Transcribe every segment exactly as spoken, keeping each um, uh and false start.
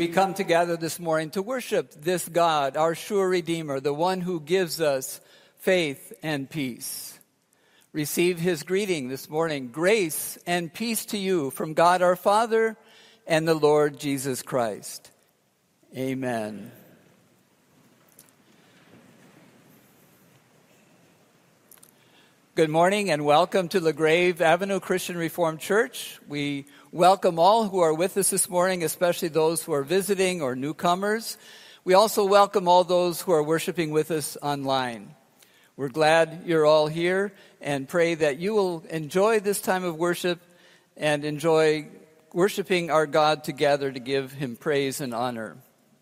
We come together this morning to worship this God, our sure Redeemer, the one who gives us faith and peace. Receive his greeting this morning. Grace and peace to you from God our Father and the Lord Jesus Christ. Amen. Good morning and welcome to LaGrave Avenue Christian Reformed Church. We welcome all who are with us this morning, especially those who are visiting or newcomers. We also welcome all those who are worshiping with us online. We're glad you're all here and pray that you will enjoy this time of worship and enjoy worshiping our God together to give him praise and honor.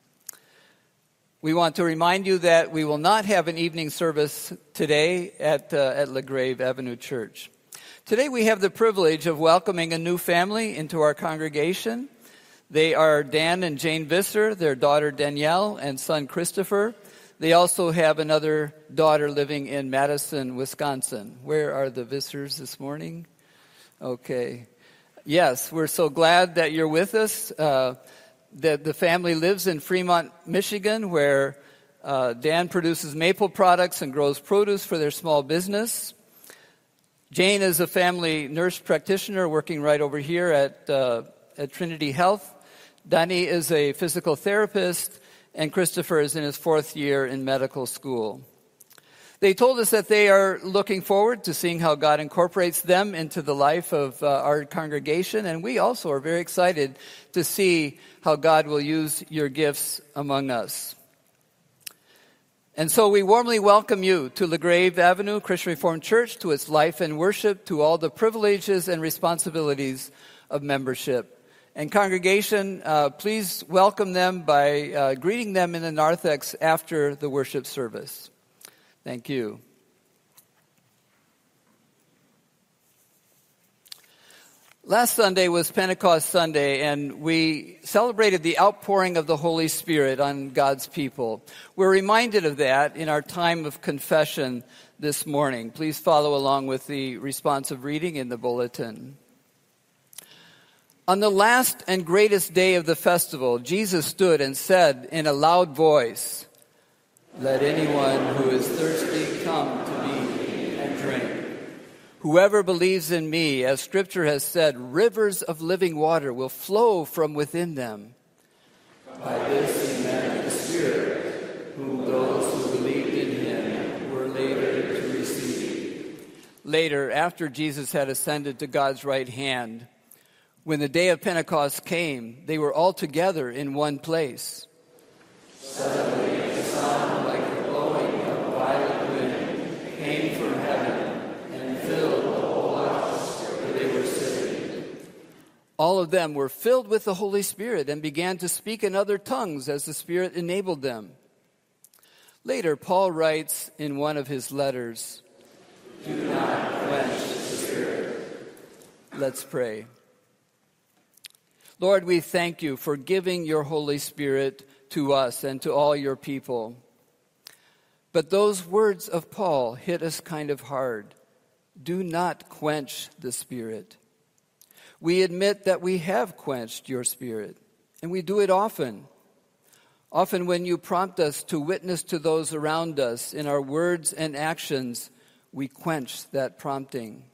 We want to remind you that we will not have an evening service today at, uh, at LaGrave Avenue Church. Today we have the privilege of welcoming a new family into our congregation. They are Dan and Jane Visser, their daughter Danielle, and son Christopher. They also have another daughter living in Madison, Wisconsin. Where are the Vissers this morning? Okay. Yes, we're so glad that you're with us. Uh, the, the family lives in Fremont, Michigan, where uh, Dan produces maple products and grows produce for their small business. Jane is a family nurse practitioner working right over here at, uh, at Trinity Health. Danny is a physical therapist, and Christopher is in his fourth year in medical school. They told us that they are looking forward to seeing how God incorporates them into the life of uh, our congregation, and we also are very excited to see how God will use your gifts among us. And so we warmly welcome you to LaGrave Avenue Christian Reformed Church, to its life and worship, to all the privileges and responsibilities of membership. And congregation, uh, please welcome them by uh, greeting them in the narthex after the worship service. Thank you. Last Sunday was Pentecost Sunday, and we celebrated the outpouring of the Holy Spirit on God's people. We're reminded of that in our time of confession this morning. Please follow along with the responsive reading in the bulletin. On the last and greatest day of the festival, Jesus stood and said in a loud voice, "Let anyone who is thirsty come to me and drink. Whoever believes in me, as Scripture has said, rivers of living water will flow from within them." By this he meant the Spirit, whom those who believed in him were later to receive. Later, after Jesus had ascended to God's right hand, when the day of Pentecost came, they were all together in one place. Suddenly a sound like the blowing of a violent wind came from heaven and filled the whole house where they were sitting. All of them were filled with the Holy Spirit and began to speak in other tongues as the Spirit enabled them. Later, Paul writes in one of his letters, "Do not quench the Spirit." Let's pray. Lord, we thank you for giving your Holy Spirit to us and to all your people. But those words of Paul hit us kind of hard. Do not quench the Spirit. We admit that we have quenched your Spirit, and we do it often. Often when you prompt us to witness to those around us in our words and actions, we quench that prompting.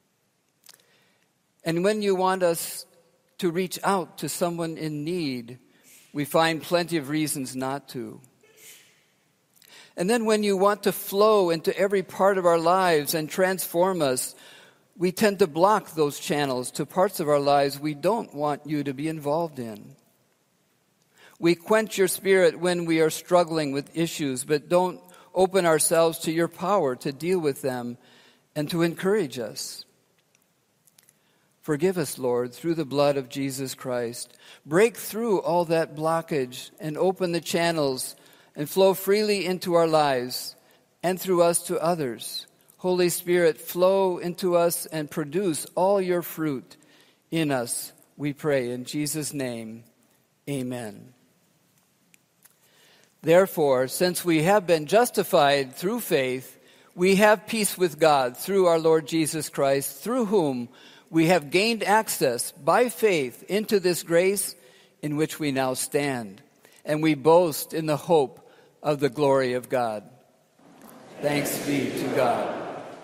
And when you want us to reach out to someone in need, we find plenty of reasons not to. And then when you want to flow into every part of our lives and transform us, we tend to block those channels to parts of our lives we don't want you to be involved in. We quench your Spirit when we are struggling with issues, but don't open ourselves to your power to deal with them and to encourage us. Forgive us, Lord, through the blood of Jesus Christ. Break through all that blockage and open the channels and flow freely into our lives and through us to others. Holy Spirit, flow into us and produce all your fruit in us, we pray in Jesus' name. Amen. Therefore, since we have been justified through faith, we have peace with God through our Lord Jesus Christ, through whom we have gained access by faith into this grace in which we now stand, and we boast in the hope of the glory of God. Thanks be to God.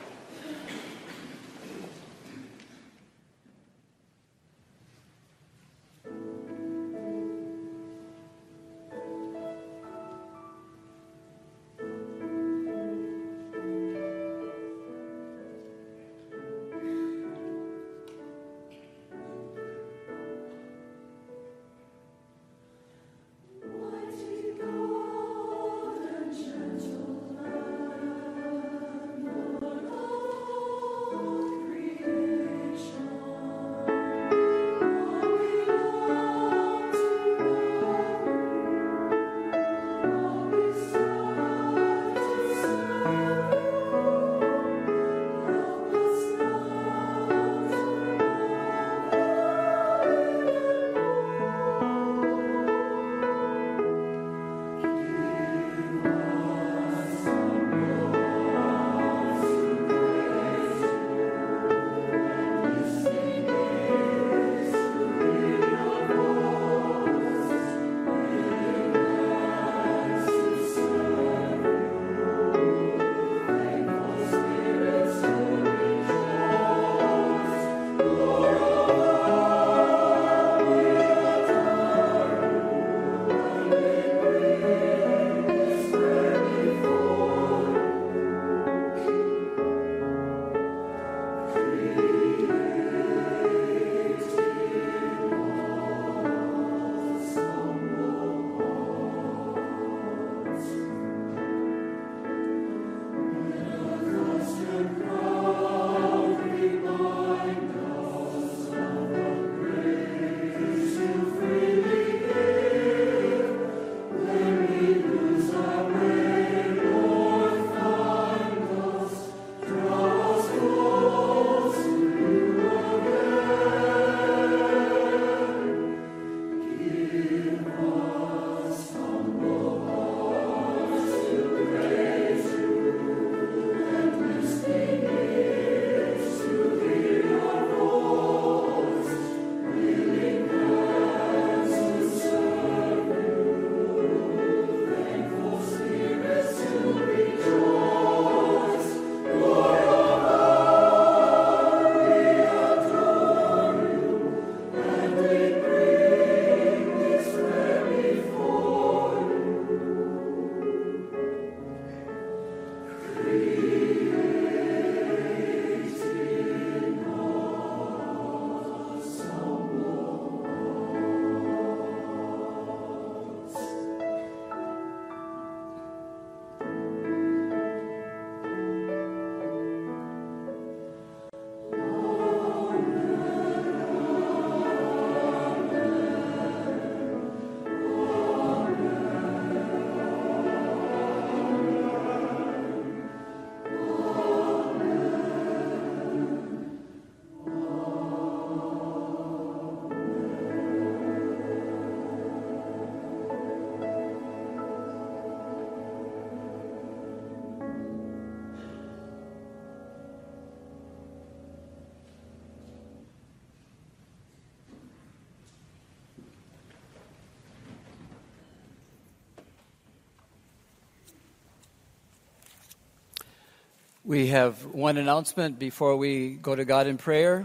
We have one announcement before we go to God in prayer.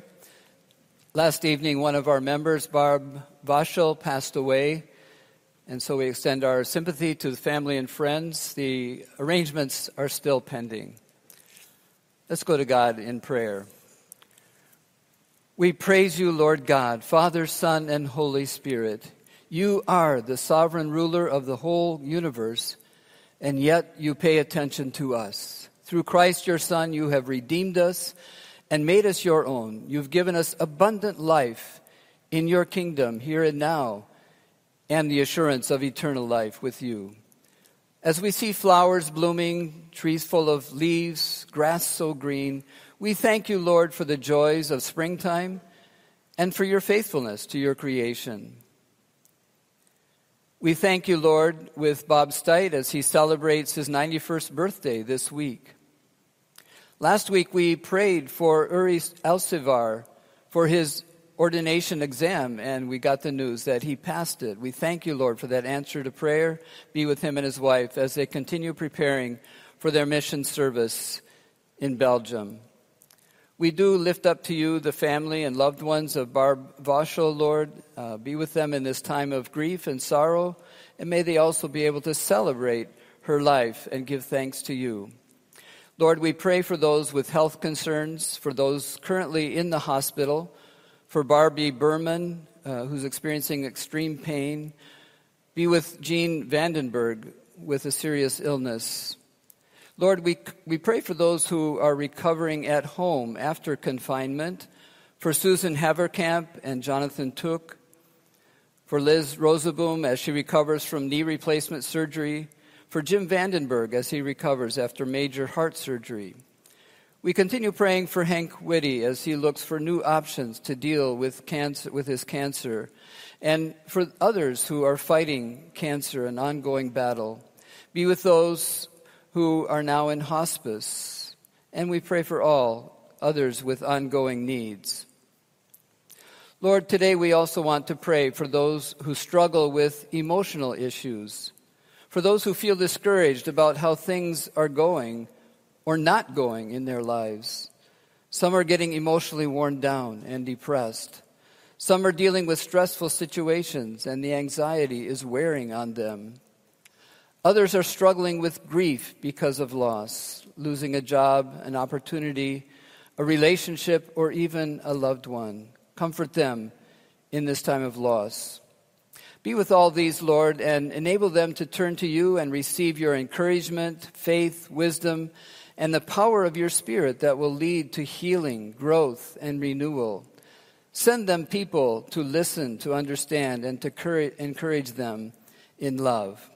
Last evening, one of our members, Barb Vachel, passed away, and so we extend our sympathy to the family and friends. The arrangements are still pending. Let's go to God in prayer. We praise you, Lord God, Father, Son, and Holy Spirit. You are the sovereign ruler of the whole universe, and yet you pay attention to us. Through Christ your Son, you have redeemed us and made us your own. You've given us abundant life in your kingdom here and now, and the assurance of eternal life with you. As we see flowers blooming, trees full of leaves, grass so green, we thank you, Lord, for the joys of springtime and for your faithfulness to your creation. We thank you, Lord, with Bob Stite as he celebrates his ninety-first birthday this week. Last week we prayed for Uri Elsevar for his ordination exam, and we got the news that he passed it. We thank you, Lord, for that answer to prayer. Be with him and his wife as they continue preparing for their mission service in Belgium. We do lift up to you the family and loved ones of Barb Vauchel, Lord. Uh, be with them in this time of grief and sorrow, and may they also be able to celebrate her life and give thanks to you. Lord, we pray for those with health concerns, for those currently in the hospital, for Barbie Berman, uh, who's experiencing extreme pain. Be with Jean Vandenberg with a serious illness. Lord, we we pray for those who are recovering at home after confinement, for Susan Haverkamp and Jonathan Took, for Liz Rosaboom as she recovers from knee replacement surgery, for Jim Vandenberg as he recovers after major heart surgery. We continue praying for Hank Whitty as he looks for new options to deal with cancer, with his cancer, and for others who are fighting cancer, an ongoing battle. Be with those who are now in hospice, and we pray for all others with ongoing needs. Lord, today we also want to pray for those who struggle with emotional issues, for those who feel discouraged about how things are going or not going in their lives. Some are getting emotionally worn down and depressed. Some are dealing with stressful situations, and the anxiety is wearing on them. Others are struggling with grief because of loss, losing a job, an opportunity, a relationship, or even a loved one. Comfort them in this time of loss. Be with all these, Lord, and enable them to turn to you and receive your encouragement, faith, wisdom, and the power of your Spirit that will lead to healing, growth, and renewal. Send them people to listen, to understand, and to encourage them in love.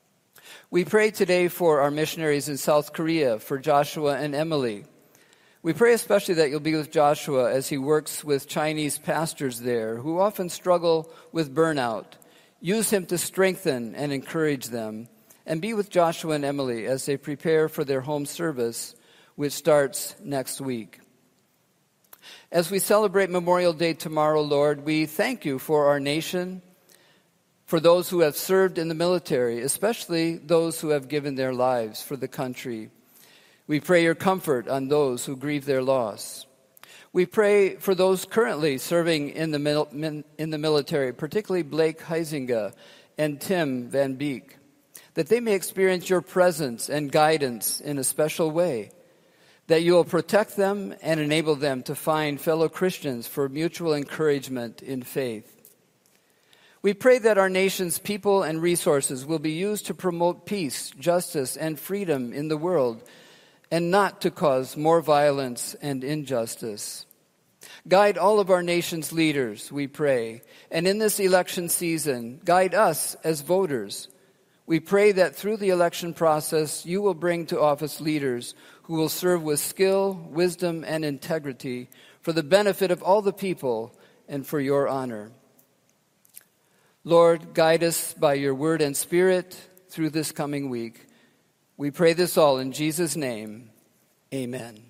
We pray today for our missionaries in South Korea, for Joshua and Emily. We pray especially that you'll be with Joshua as he works with Chinese pastors there who often struggle with burnout. Use him to strengthen and encourage them. And be with Joshua and Emily as they prepare for their home service, which starts next week. As we celebrate Memorial Day tomorrow, Lord, we thank you for our nation, for those who have served in the military, especially those who have given their lives for the country. We pray your comfort on those who grieve their loss. We pray for those currently serving in the mil- in the military, particularly Blake Huizinga and Tim Van Beek, that they may experience your presence and guidance in a special way, that you will protect them and enable them to find fellow Christians for mutual encouragement in faith. We pray that our nation's people and resources will be used to promote peace, justice, and freedom in the world, and not to cause more violence and injustice. Guide all of our nation's leaders, we pray, and in this election season, guide us as voters. We pray that through the election process, you will bring to office leaders who will serve with skill, wisdom, and integrity for the benefit of all the people and for your honor. Lord, guide us by your word and spirit through this coming week. We pray this all in Jesus' name. Amen.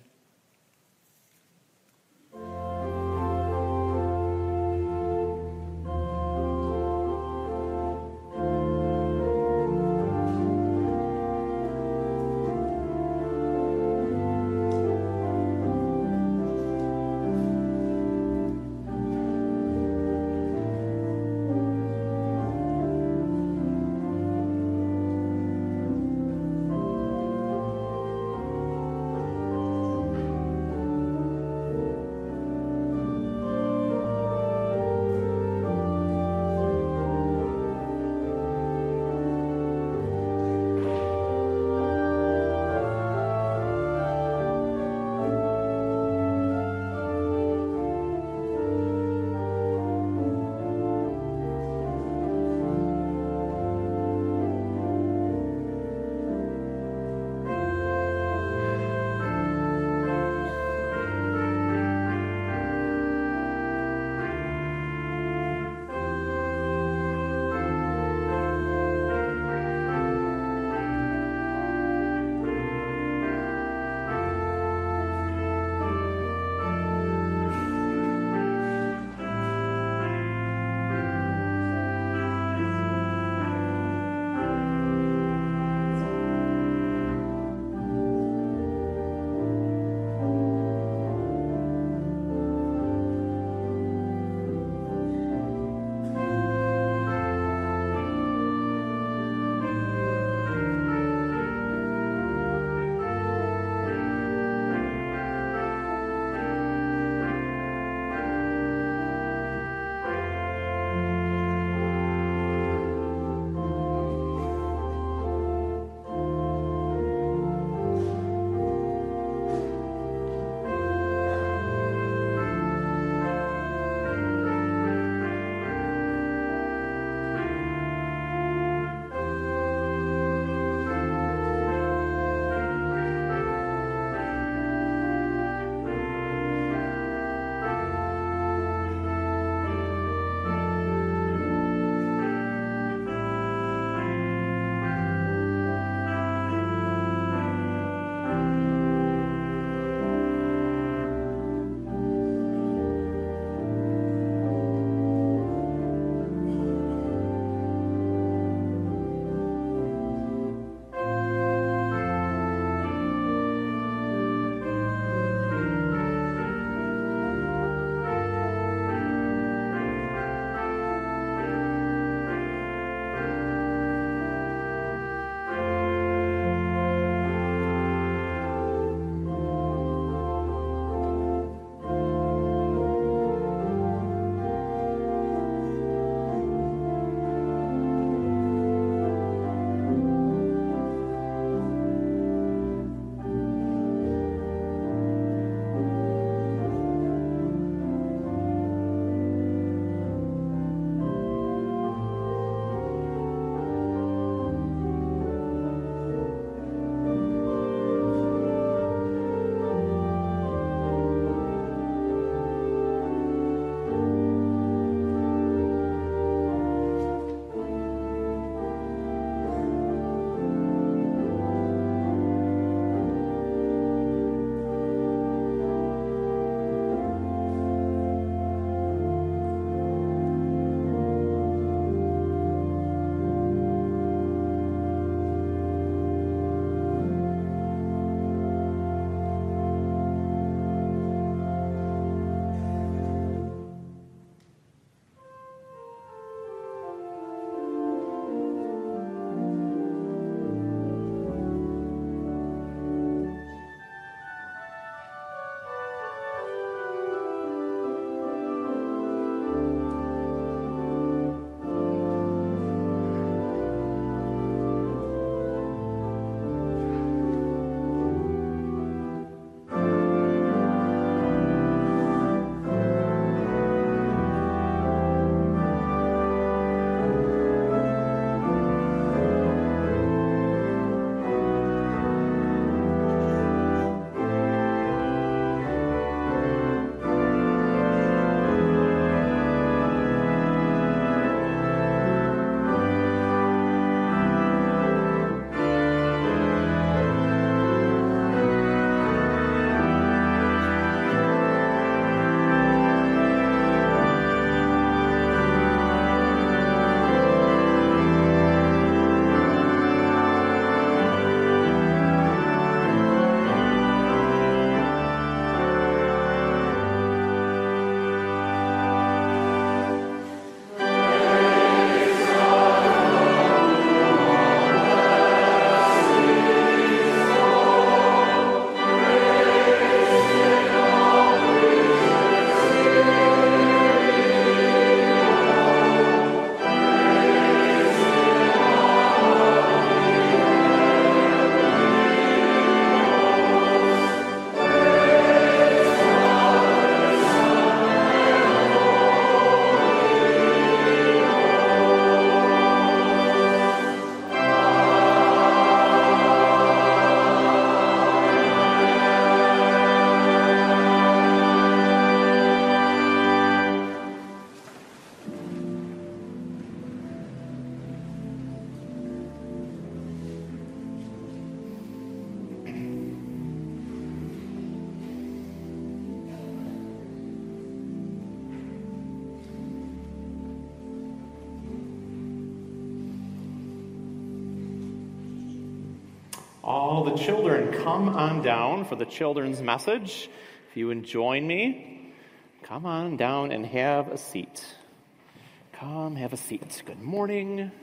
All the children, come on down for the children's message. If you would join me, come on down and have a seat. Come have a seat. Good morning.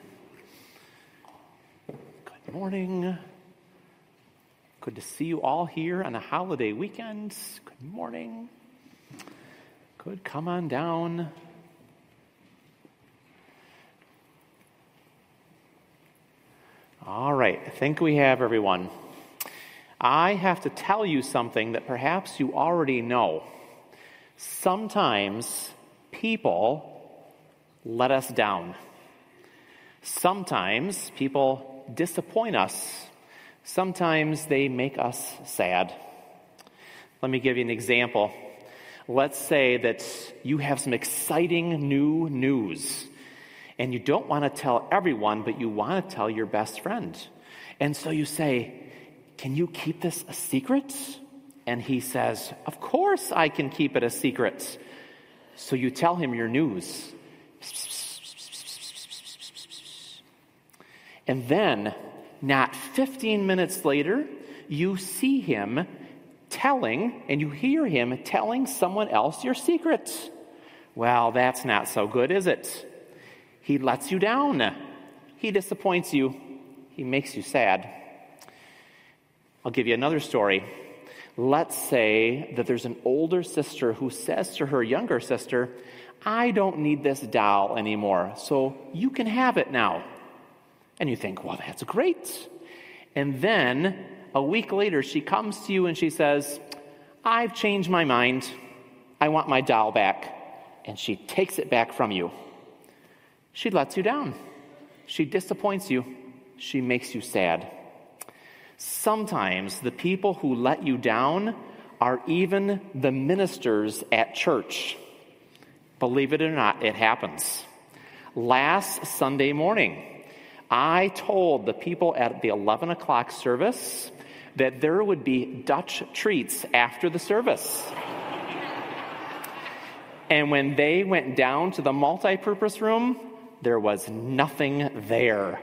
Good morning. Good to see you all here on a holiday weekend. Good morning. Good. Come on down. All right, I think we have everyone. I have to tell you something that perhaps you already know. Sometimes people let us down. Sometimes people disappoint us. Sometimes they make us sad. Let me give you an example. Let's say that you have some exciting new news. And you don't want to tell everyone, but you want to tell your best friend. And so you say, can you keep this a secret? And he says, of course I can keep it a secret. So you tell him your news. And then, not fifteen minutes later, you see him telling, and you hear him telling someone else your secret. Well, that's not so good, is it? He lets you down. He disappoints you. He makes you sad. I'll give you another story. Let's say that there's an older sister who says to her younger sister, I don't need this doll anymore, so you can have it now. And you think, well, that's great. And then a week later, she comes to you and she says, I've changed my mind. I want my doll back. And she takes it back from you. She lets you down. She disappoints you. She makes you sad. Sometimes the people who let you down are even the ministers at church. Believe it or not, it happens. Last Sunday morning, I told the people at the eleven o'clock service that there would be Dutch treats after the service. And when they went down to the multipurpose room, there was nothing there.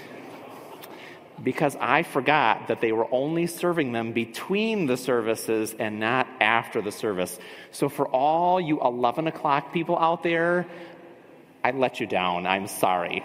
Because I forgot that they were only serving them between the services and not after the service. So for all you eleven o'clock people out there, I let you down. I'm sorry.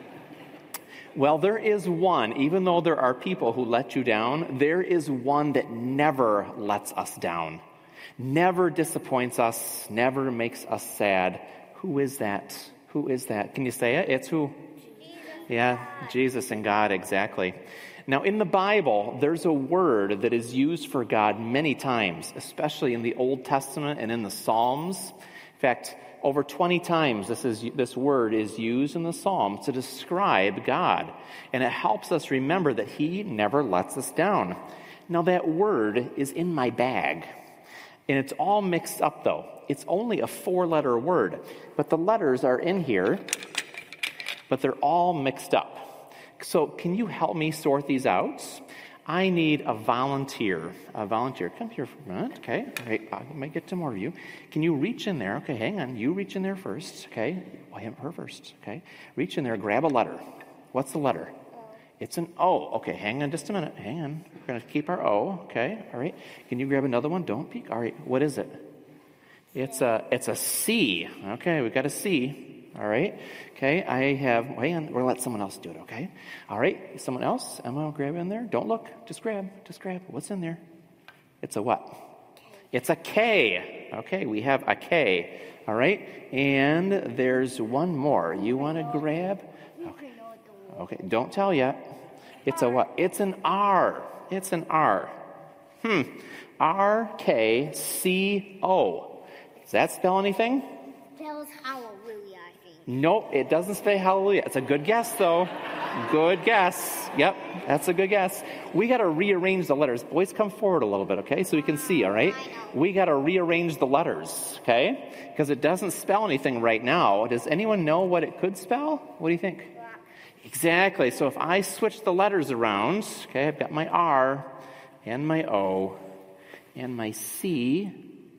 Well, there is one, even though there are people who let you down, there is one that never lets us down. Never disappoints us, never makes us sad. Who is that? Who is that? Can you say it? It's who? Jesus. Yeah, Jesus and God, exactly. Now, in the Bible, there's a word that is used for God many times, especially in the Old Testament and in the Psalms. In fact, over twenty times this is this word is used in the Psalms to describe God. And it helps us remember that He never lets us down. Now, that word is in my bag. And it's all mixed up, though. It's only a four-letter word. But the letters are in here, but they're all mixed up. So can you help me sort these out? I need a volunteer. A volunteer. Come here for a minute, okay? All right, I might get to more of you. Can you reach in there? Okay, hang on. You reach in there first, okay? Well, him, her first, okay? Reach in there, grab a letter. What's the letter? It's an O. Okay, hang on just a minute. Hang on. We're going to keep our O, okay? All right. Can you grab another one? Don't peek. All right, what is it? It's a it's a C. Okay, we got a C. All right. Okay, I have, hang on, we're going to let someone else do it, okay? All right, someone else? Emma, grab in there. Don't look. Just grab. Just grab. What's in there? It's a what? It's a K. Okay, we have a K. All right, and there's one more. You want to grab? Okay. Okay, don't tell yet. It's a what? It's an R. It's an R. Hmm. R K C O. Does that spell anything? It spells hallelujah, I think. Nope, it doesn't say hallelujah. It's a good guess, though. Good guess. Yep, that's a good guess. We got to rearrange the letters. Boys, come forward a little bit, okay, so we can see, all right? We got to rearrange the letters, okay? Because it doesn't spell anything right now. Does anyone know what it could spell? What do you think? Rock. Exactly. So if I switch the letters around, okay, I've got my R and my O and my C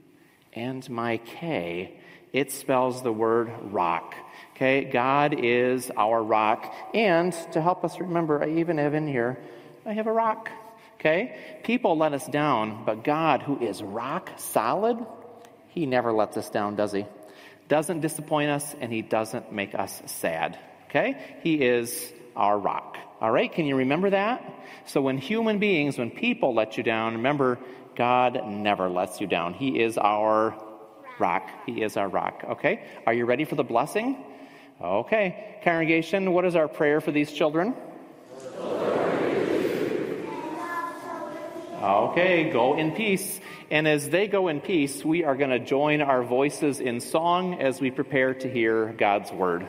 and my K, it spells the word rock. Okay, God is our rock. And to help us remember, I even have in here I have a rock. Okay? People let us down, but God, who is rock solid, he never lets us down, does he? Doesn't disappoint us, and he doesn't make us sad. Okay? He is our rock. All right? Can you remember that? So when human beings, when people let you down, remember, God never lets you down. He is our rock. He is our rock. Okay? Are you ready for the blessing? Okay. Congregation, what is our prayer for these children? Okay, go in peace. And as they go in peace, we are going to join our voices in song as we prepare to hear God's word.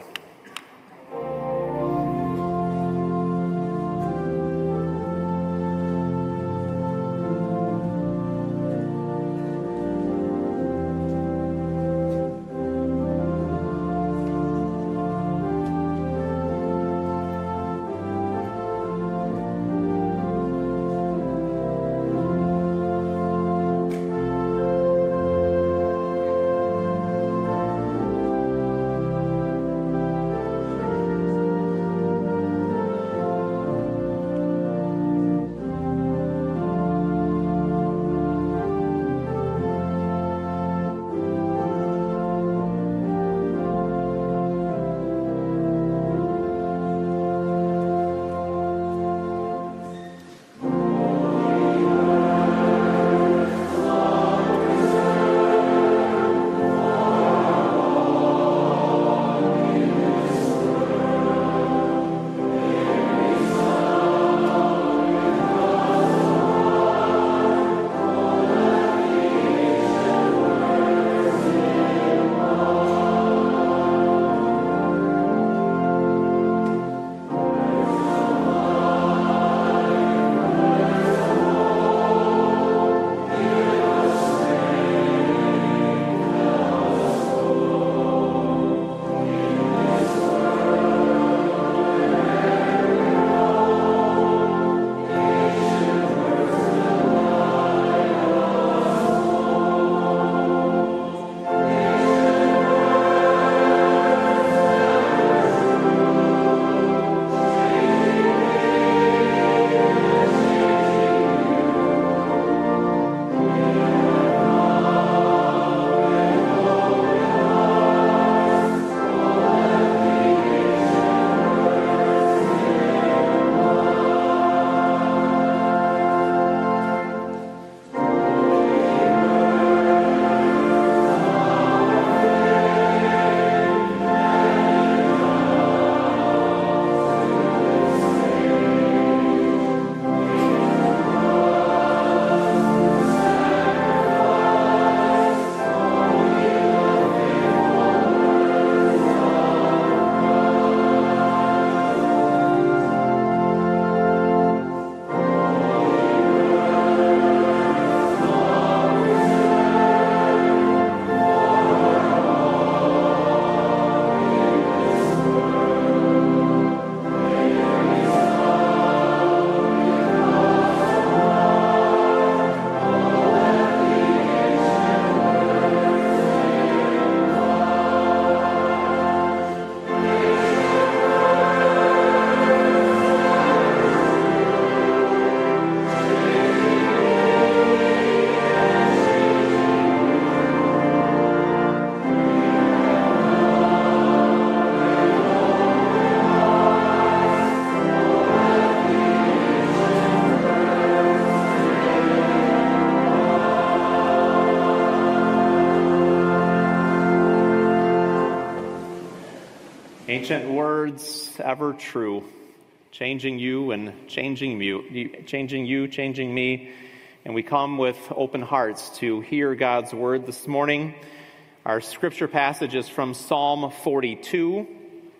Ancient words, ever true, changing you and changing you, changing you, changing me. And we come with open hearts to hear God's word this morning. Our scripture passage is from Psalm forty-two.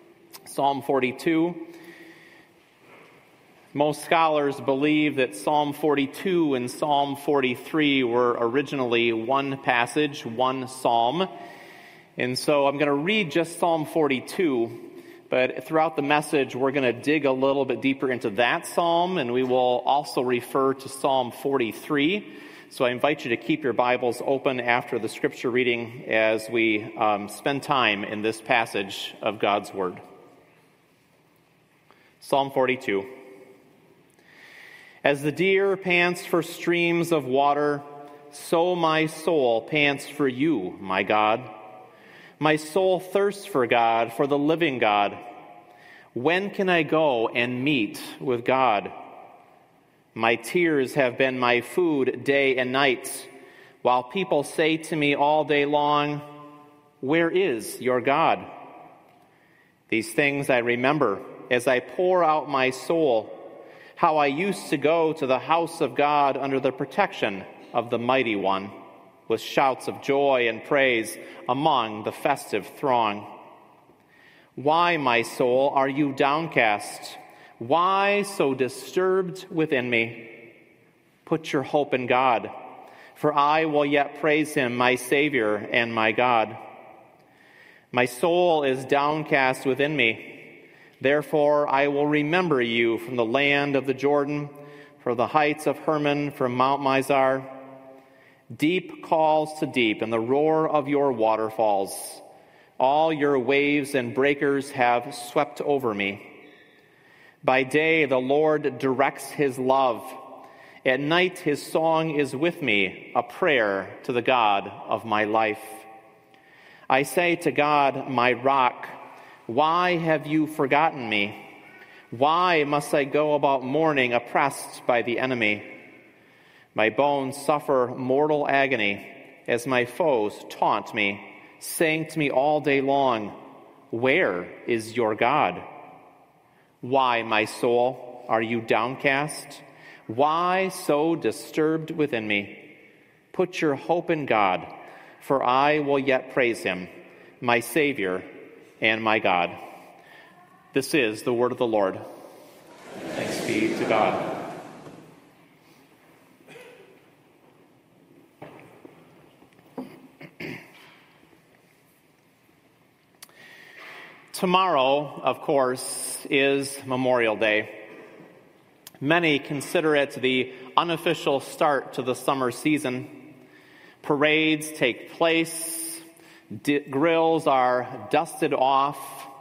Psalm forty-two. Most scholars believe that Psalm forty-two and Psalm forty-three were originally one passage, one psalm. And so I'm going to read just Psalm forty-two, but throughout the message, we're going to dig a little bit deeper into that psalm, and we will also refer to Psalm forty-three. So I invite you to keep your Bibles open after the scripture reading as we um, spend time in this passage of God's Word. Psalm forty-two. As the deer pants for streams of water, so my soul pants for you, my God. My soul thirsts for God, for the living God. When can I go and meet with God? My tears have been my food day and night, while people say to me all day long, "Where is your God?" These things I remember as I pour out my soul, how I used to go to the house of God under the protection of the Mighty One, with shouts of joy and praise among the festive throng. Why, my soul, are you downcast? Why so disturbed within me? Put your hope in God, for I will yet praise him, my Savior and my God. My soul is downcast within me. Therefore I will remember you from the land of the Jordan, from the heights of Hermon, from Mount Mizar. Deep calls to deep in the roar of your waterfalls. All your waves and breakers have swept over me. By day the Lord directs his love. At night his song is with me, a prayer to the God of my life. I say to God, my rock, why have you forgotten me? Why must I go about mourning, oppressed by the enemy? My bones suffer mortal agony as my foes taunt me, saying to me all day long, "Where is your God?" Why, my soul, are you downcast? Why so disturbed within me? Put your hope in God, for I will yet praise him, my Savior and my God. This is the word of the Lord. Thanks be to God. Tomorrow, of course, is Memorial Day. Many consider it the unofficial start to the summer season. Parades take place, d- grills are dusted off,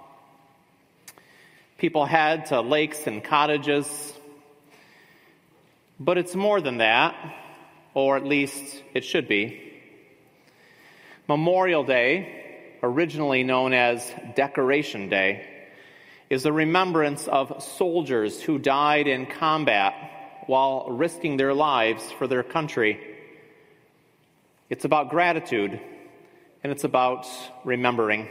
people head to lakes and cottages. But it's more than that, or at least it should be. Memorial Day, originally known as Decoration Day, is a remembrance of soldiers who died in combat while risking their lives for their country. It's about gratitude, and it's about remembering.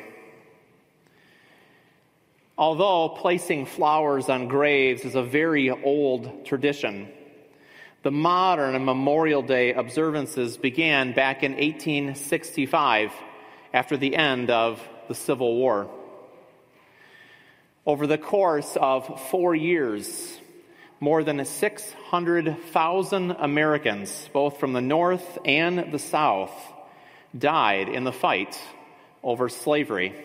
Although placing flowers on graves is a very old tradition, the modern Memorial Day observances began back in eighteen sixty-five, after the end of the Civil War. Over the course of four years, more than six hundred thousand Americans, both from the North and the South, died in the fight over slavery.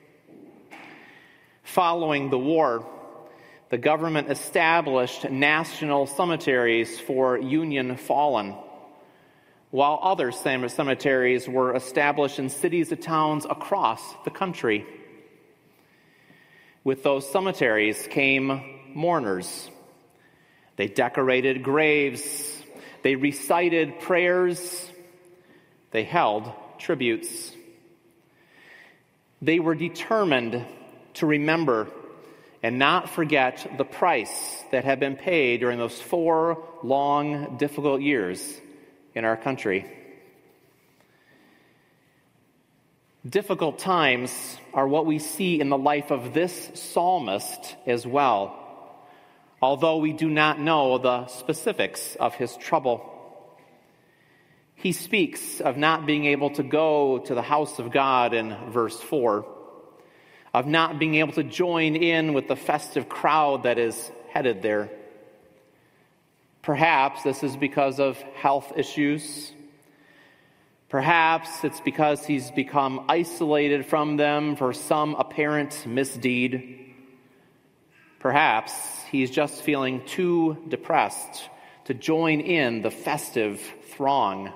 Following the war, the government established national cemeteries for Union fallen, while other cemeteries were established in cities and towns across the country. With those cemeteries came mourners. They decorated graves. They recited prayers. They held tributes. They were determined to remember and not forget the price that had been paid during those four long, difficult years in our country. Difficult times are what we see in the life of this psalmist as well, although we do not know the specifics of his trouble. He speaks of not being able to go to the house of God in verse four, of not being able to join in with the festive crowd that is headed there. Perhaps this is because of health issues. Perhaps it's because he's become isolated from them for some apparent misdeed. Perhaps he's just feeling too depressed to join in the festive throng.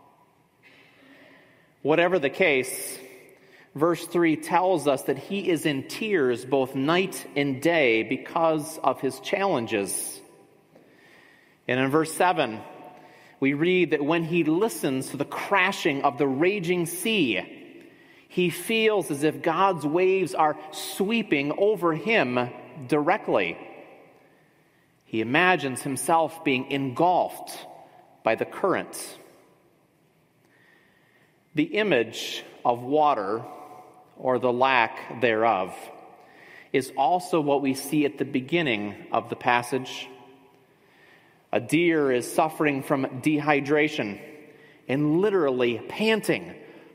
Whatever the case, verse three tells us that he is in tears both night and day because of his challenges. And in verse seven, we read that when he listens to the crashing of the raging sea, he feels as if God's waves are sweeping over him directly. He imagines himself being engulfed by the current. The image of water, or the lack thereof, is also what we see at the beginning of the passage. A deer is suffering from dehydration and literally panting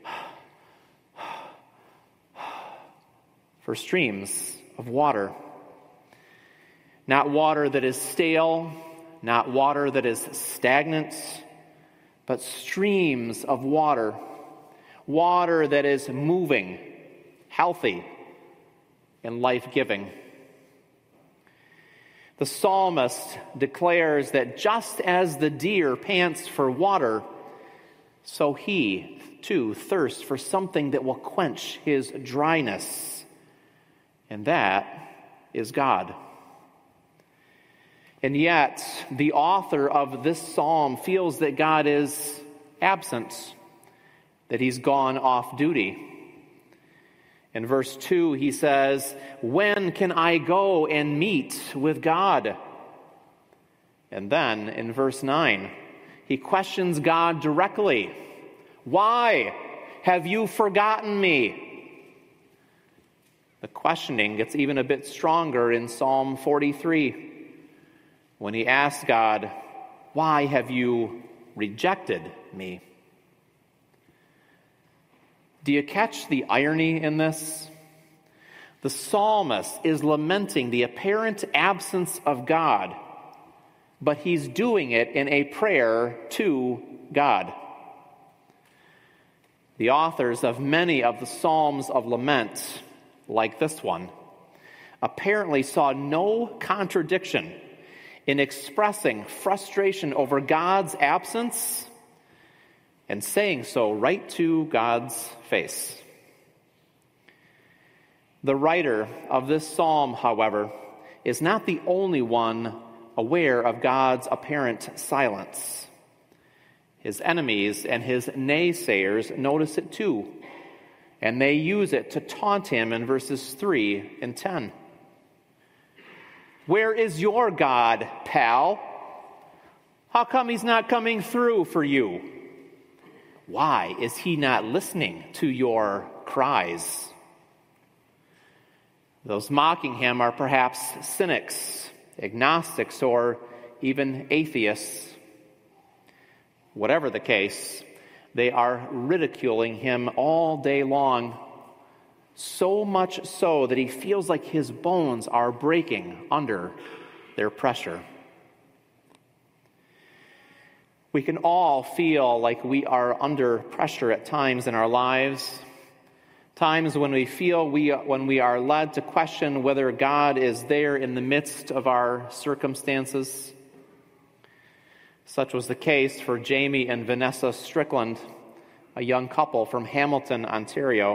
for streams of water. Not water that is stale, not water that is stagnant, but streams of water. Water that is moving, healthy, and life-giving. The psalmist declares that just as the deer pants for water, so he, too, thirsts for something that will quench his dryness. And that is God. And yet, the author of this psalm feels that God is absent, that he's gone off duty. In verse two, he says, "When can I go and meet with God?" And then in verse nine, he questions God directly. "Why have you forgotten me?" The questioning gets even a bit stronger in Psalm forty-three, when he asks God, "Why have you rejected me?" Do you catch the irony in this? The psalmist is lamenting the apparent absence of God, but he's doing it in a prayer to God. The authors of many of the Psalms of Lament, like this one, apparently saw no contradiction in expressing frustration over God's absence and saying so right to God's face. The writer of this psalm, however, is not the only one aware of God's apparent silence. His enemies and his naysayers notice it too, and they use it to taunt him in verses three and ten. "Where is your God, pal? How come he's not coming through for you? Why is he not listening to your cries?" Those mocking him are perhaps cynics, agnostics, or even atheists. Whatever the case, they are ridiculing him all day long, so much so that he feels like his bones are breaking under their pressure. We can all feel like we are under pressure at times in our lives, times when we feel we when we are led to question whether God is there in the midst of our circumstances. Such was the case for Jamie and Vanessa Strickland, a young couple from Hamilton, Ontario.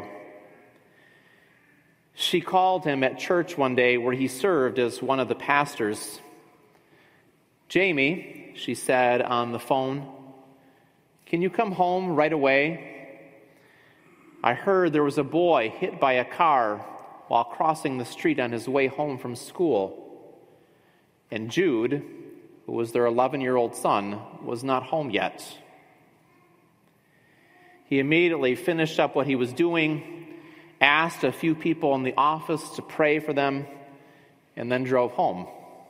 She called him at church one day where he served as one of the pastors. "Jamie," she said on the phone, "can you come home right away? I heard there was a boy hit by a car while crossing the street on his way home from school. And Jude, who was their eleven-year-old son, was not home yet." He immediately finished up what he was doing, asked a few people in the office to pray for them, and then drove home.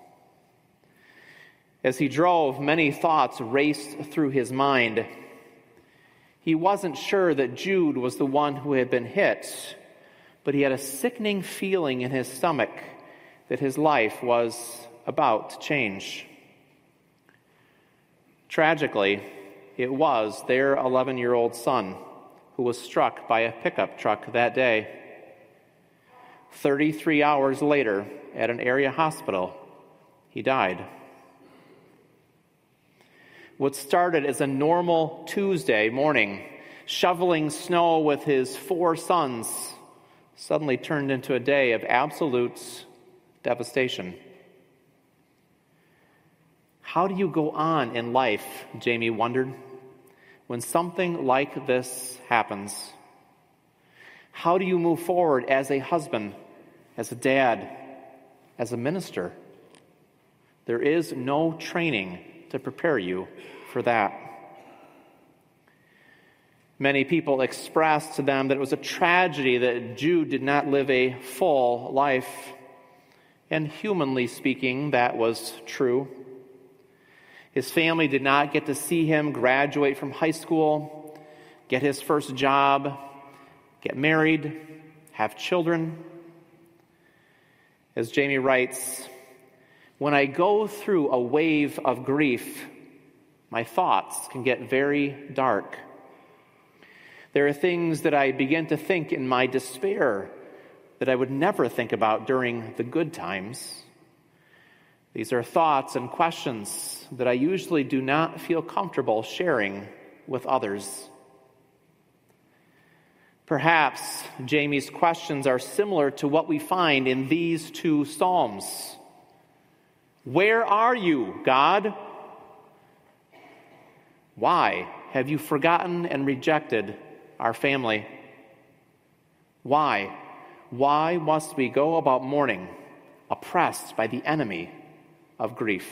As he drove, many thoughts raced through his mind. He wasn't sure that Jude was the one who had been hit, but he had a sickening feeling in his stomach that his life was about to change. Tragically, it was their eleven-year-old son who was struck by a pickup truck that day. thirty-three hours later, at an area hospital, he died. What started as a normal Tuesday morning, shoveling snow with his four sons, suddenly turned into a day of absolute devastation. How do you go on in life, Jamie wondered, when something like this happens? How do you move forward as a husband, as a dad, as a minister? There is no training to prepare you for that. Many people expressed to them that it was a tragedy that Jude did not live a full life. And humanly speaking, that was true. His family did not get to see him graduate from high school, get his first job, get married, have children. As Jamie writes, when I go through a wave of grief, my thoughts can get very dark. There are things that I begin to think in my despair that I would never think about during the good times. These are thoughts and questions that I usually do not feel comfortable sharing with others. Perhaps Jamie's questions are similar to what we find in these two Psalms. Where are you, God? Why have you forgotten and rejected our family? Why? Why must we go about mourning, oppressed by the enemy of grief?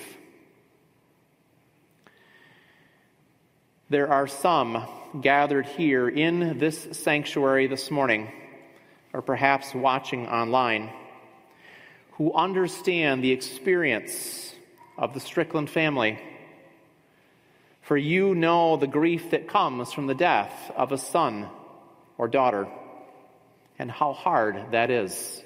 There are some gathered here in this sanctuary this morning, or perhaps watching online, who understand the experience of the Strickland family. For you know the grief that comes from the death of a son or daughter, and how hard that is.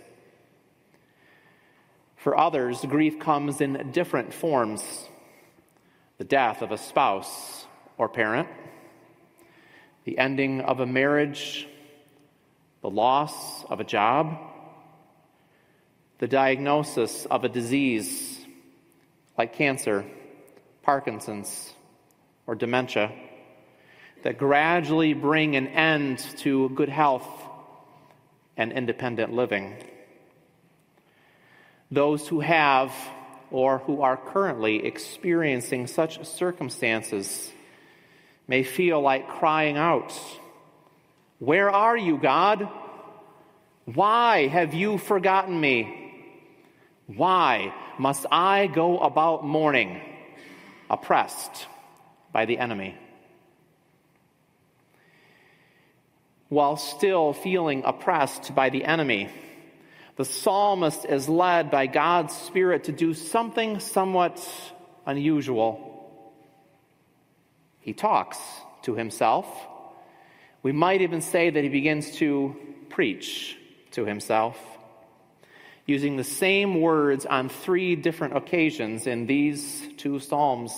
For others, grief comes in different forms. The death of a spouse or parent, the ending of a marriage, the loss of a job, the diagnosis of a disease like cancer, Parkinson's, or dementia, that gradually bring an end to good health and independent living. Those who have or who are currently experiencing such circumstances may feel like crying out, "Where are you, God? Why have you forgotten me? Why must I go about mourning, oppressed by the enemy?" While still feeling oppressed by the enemy, the psalmist is led by God's Spirit to do something somewhat unusual. He talks to himself. We might even say that he begins to preach to himself, using the same words on three different occasions in these two psalms.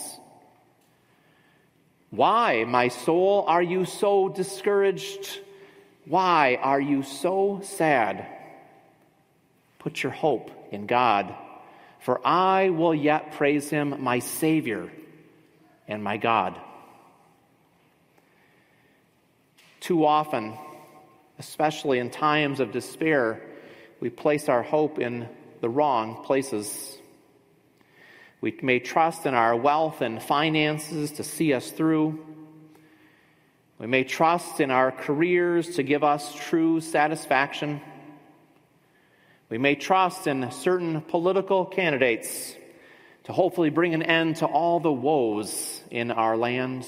Why, my soul, are you so discouraged? Why are you so sad? Put your hope in God, for I will yet praise him, my Savior and my God. Too often, especially in times of despair, we place our hope in the wrong places. We may trust in our wealth and finances to see us through. We may trust in our careers to give us true satisfaction. We may trust in certain political candidates to hopefully bring an end to all the woes in our land.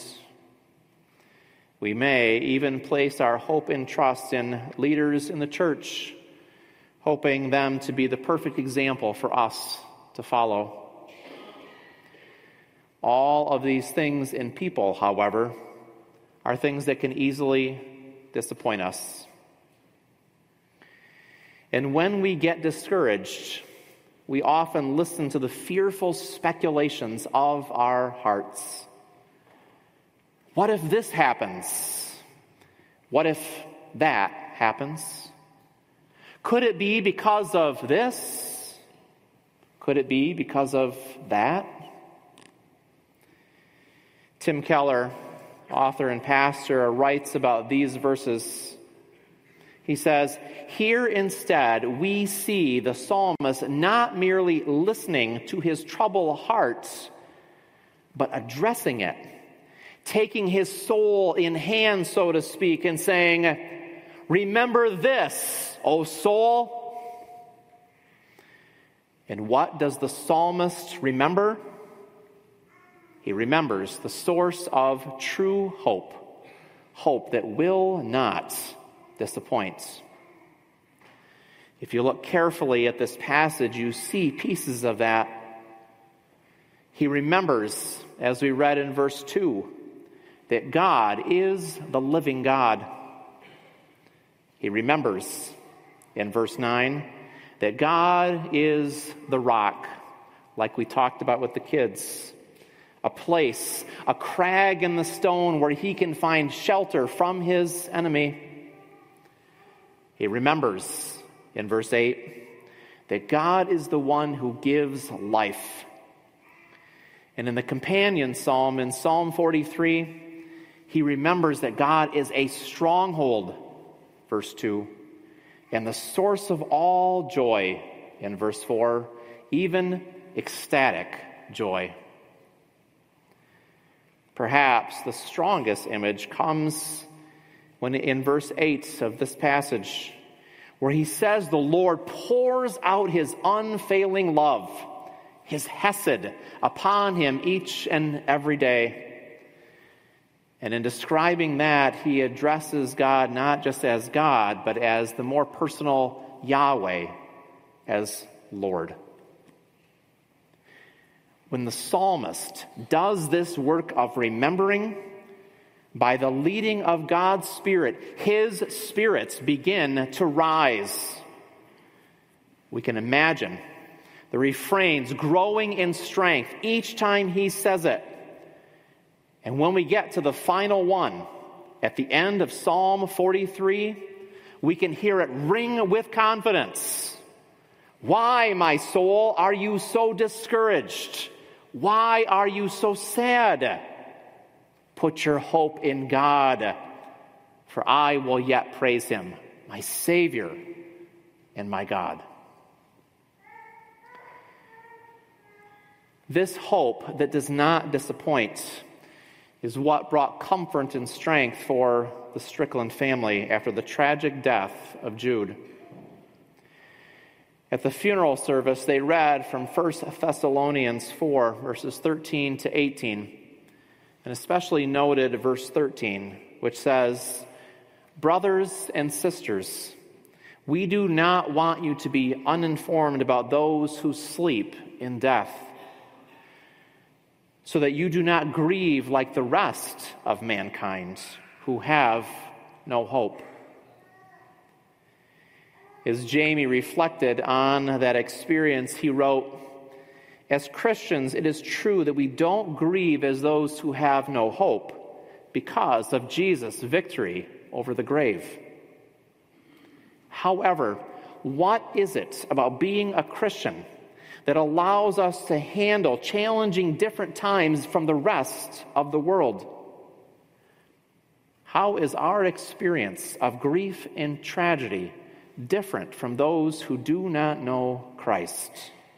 We may even place our hope and trust in leaders in the church, hoping them to be the perfect example for us to follow. All of these things in people, however, are things that can easily disappoint us. And when we get discouraged, we often listen to the fearful speculations of our hearts. What if this happens? What if that happens? Could it be because of this? Could it be because of that? Tim Keller, author and pastor, writes about these verses. He says, "Here instead we see the psalmist not merely listening to his troubled heart, but addressing it, taking his soul in hand, so to speak, and saying, "Remember this, O soul." And what does the psalmist remember? He remembers the source of true hope, hope that will not disappoint. If you look carefully at this passage, you see pieces of that. He remembers, as we read in verse two, that God is the living God. He remembers in verse nine that God is the rock, like we talked about with the kids, a place, a crag in the stone where he can find shelter from his enemy. He remembers in verse eight that God is the one who gives life. And in the companion psalm, in Psalm forty-three, he remembers that God is a stronghold, verse two, and the source of all joy, in verse four, even ecstatic joy. Perhaps the strongest image comes when in verse eight of this passage, where he says the Lord pours out his unfailing love, his hesed, upon him each and every day. And in describing that, he addresses God not just as God, but as the more personal Yahweh, as Lord. When the psalmist does this work of remembering, by the leading of God's Spirit, his spirits begin to rise. We can imagine the refrains growing in strength each time he says it. And when we get to the final one, at the end of Psalm forty-three, we can hear it ring with confidence. "Why, my soul, are you so discouraged? Why are you so sad? Put your hope in God, for I will yet praise him, my Savior and my God." This hope that does not disappoint is what brought comfort and strength for the Strickland family after the tragic death of Jude. At the funeral service, they read from First Thessalonians four, verses thirteen to eighteen, and especially noted verse thirteen, which says, "Brothers and sisters, we do not want you to be uninformed about those who sleep in death, so that you do not grieve like the rest of mankind who have no hope." As Jamie reflected on that experience, he wrote, "As Christians, it is true that we don't grieve as those who have no hope because of Jesus' victory over the grave. However, what is it about being a Christian that allows us to handle challenging different times from the rest of the world? How is our experience of grief and tragedy different from those who do not know Christ?"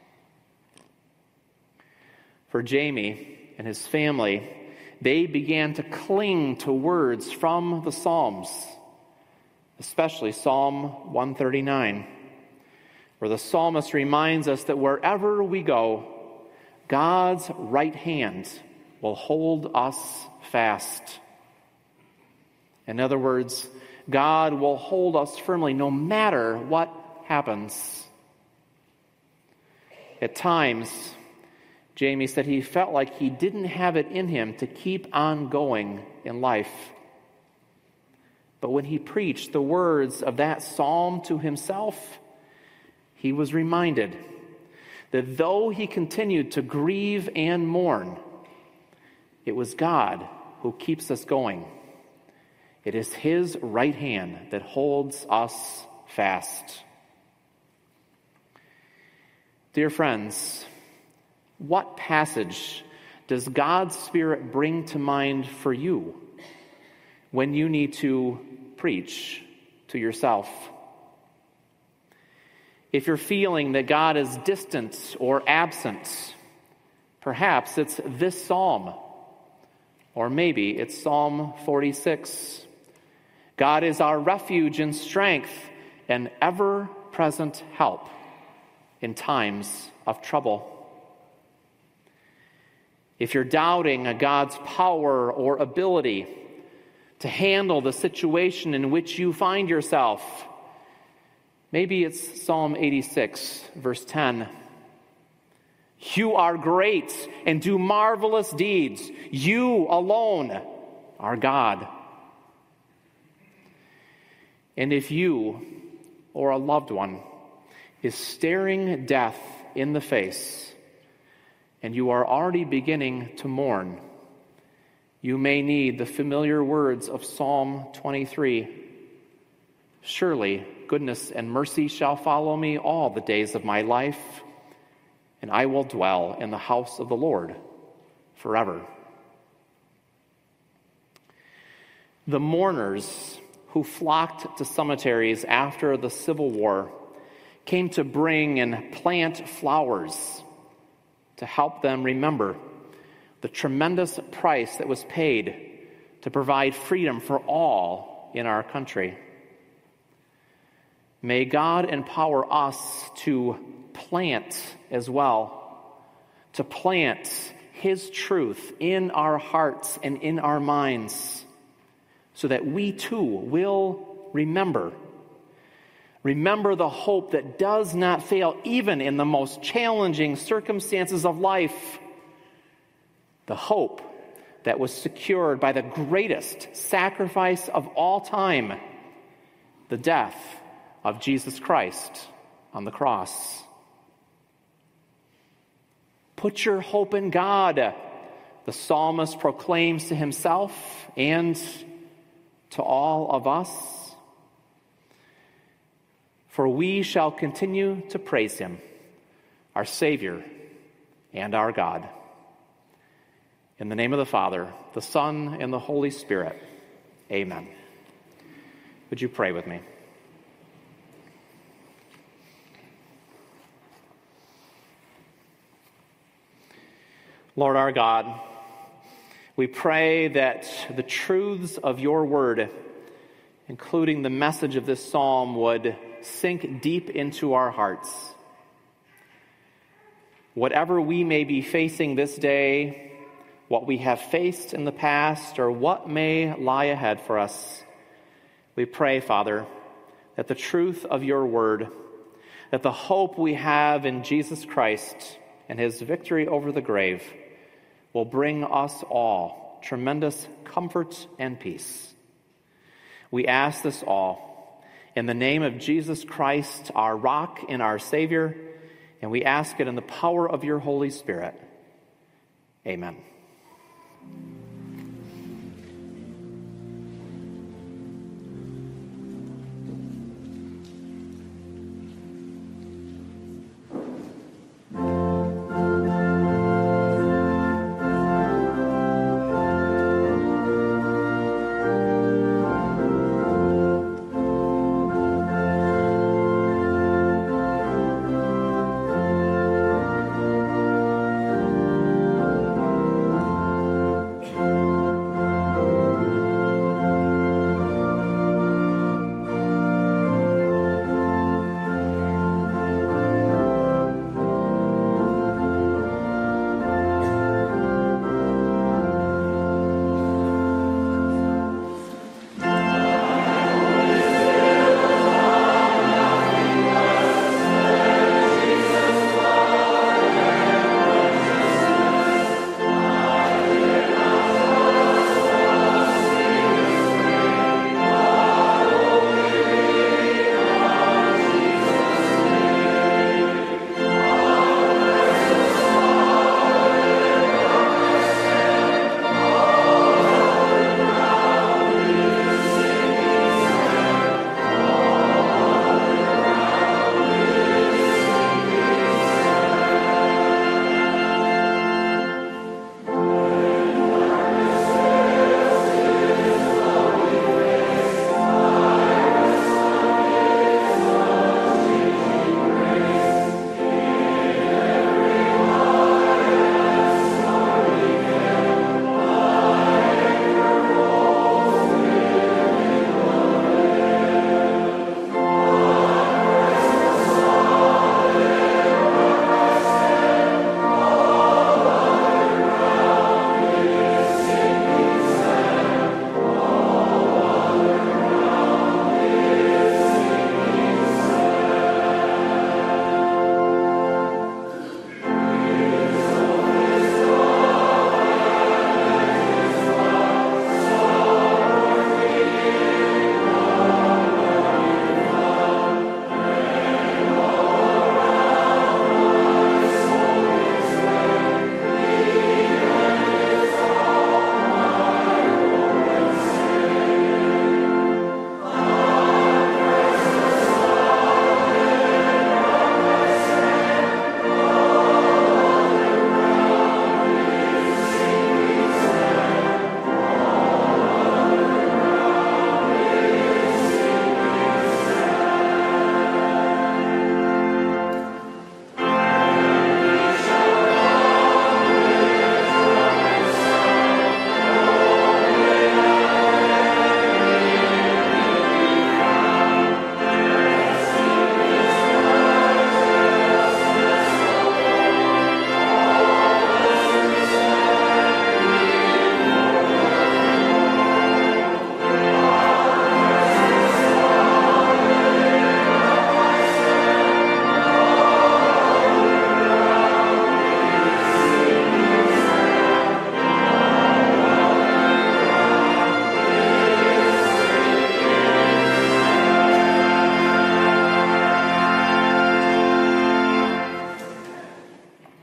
For Jamie and his family, they began to cling to words from the Psalms, especially Psalm one thirty-nine, where the psalmist reminds us that wherever we go, God's right hand will hold us fast. In other words, God will hold us firmly no matter what happens. At times, Jamie said he felt like he didn't have it in him to keep on going in life. But when he preached the words of that psalm to himself, he was reminded that though he continued to grieve and mourn, it was God who keeps us going. It is his right hand that holds us fast. Dear friends, what passage does God's Spirit bring to mind for you when you need to preach to yourself? If you're feeling that God is distant or absent, Perhaps it's this psalm, or maybe it's Psalm forty-six. God is our refuge and strength, an ever-present help in times of trouble. If you're doubting a God's power or ability to handle the situation in which you find yourself, maybe it's Psalm eighty-six, verse ten. You are great and do marvelous deeds. You alone are God. And if you or a loved one is staring death in the face and you are already beginning to mourn, you may need the familiar words of Psalm twenty-three. Surely goodness and mercy shall follow me all the days of my life, and I will dwell in the house of the Lord forever. The mourners who flocked to cemeteries after the Civil War came to bring and plant flowers to help them remember the tremendous price that was paid to provide freedom for all in our country. May God empower us to plant as well, to plant His truth in our hearts and in our minds, so that we too will remember. Remember the hope that does not fail even in the most challenging circumstances of life. The hope that was secured by the greatest sacrifice of all time, the death of Jesus Christ on the cross. Put your hope in God, the psalmist proclaims to himself and to all of us. For we shall continue to praise Him, our Savior and our God. In the name of the Father, the Son, and the Holy Spirit, amen. Would you pray with me? Lord our God, we pray that the truths of your word, including the message of this psalm, would sink deep into our hearts. Whatever we may be facing this day, what we have faced in the past, or what may lie ahead for us, we pray, Father, that the truth of your word, that the hope we have in Jesus Christ and his victory over the grave will bring us all tremendous comfort and peace. We ask this all in the name of Jesus Christ, our rock and our Savior, and we ask it in the power of your Holy Spirit. Amen.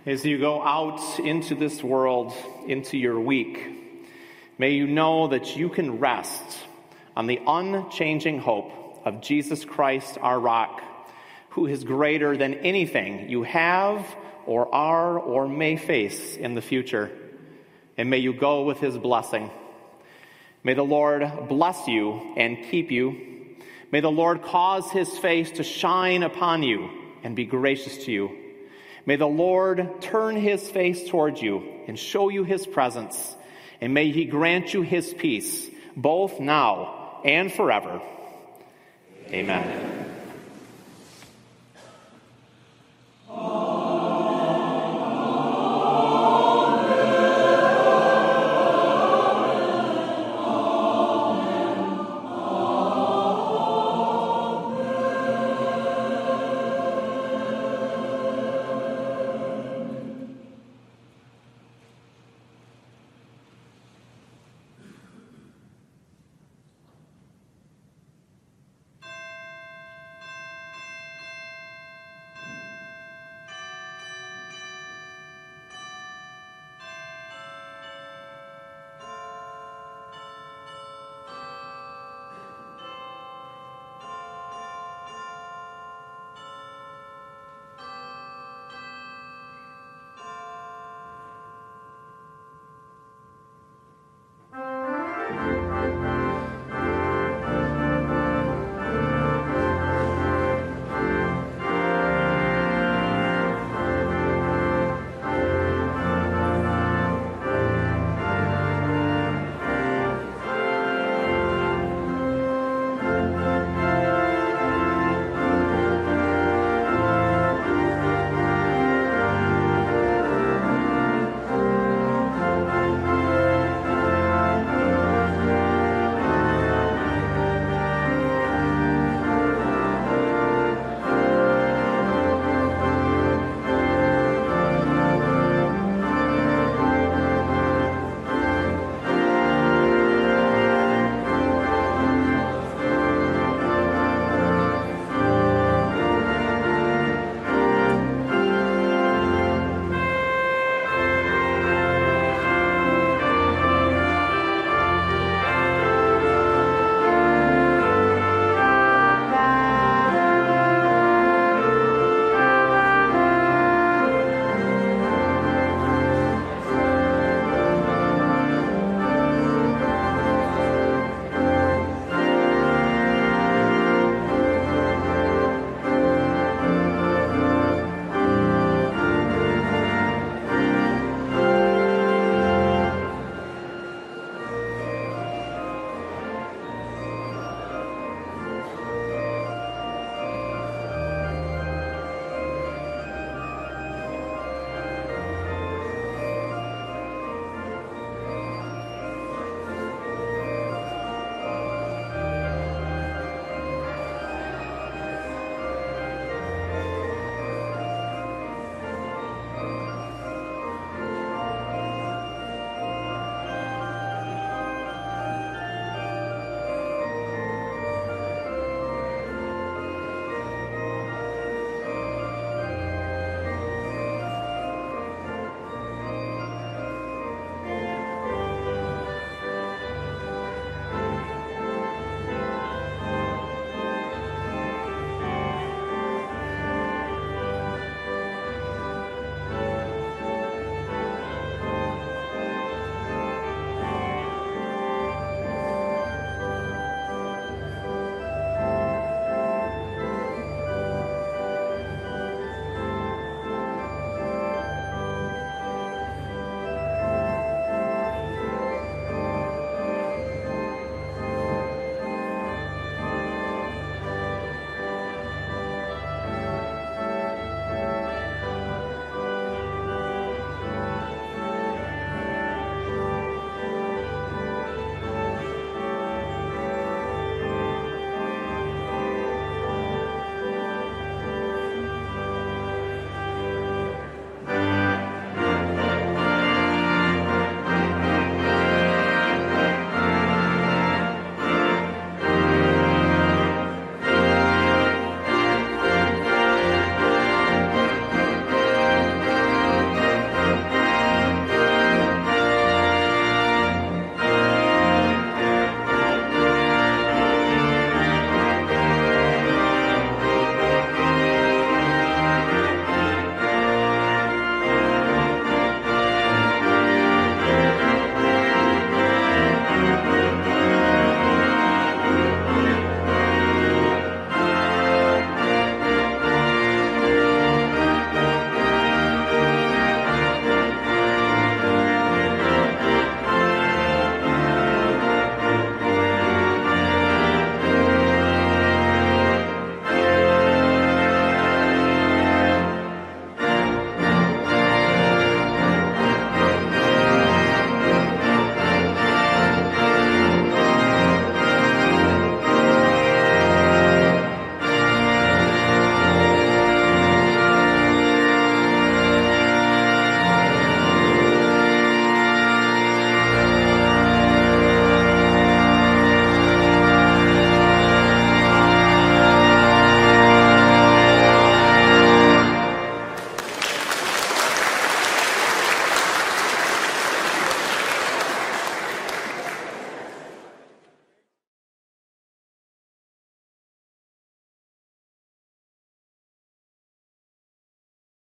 As you go out into this world, into your week, may you know that you can rest on the unchanging hope of Jesus Christ, our rock, who is greater than anything you have or are or may face in the future. And may you go with his blessing. May the Lord bless you and keep you. May the Lord cause his face to shine upon you and be gracious to you. May the Lord turn his face towards you and show you his presence. And may he grant you his peace, both now and forever. Amen.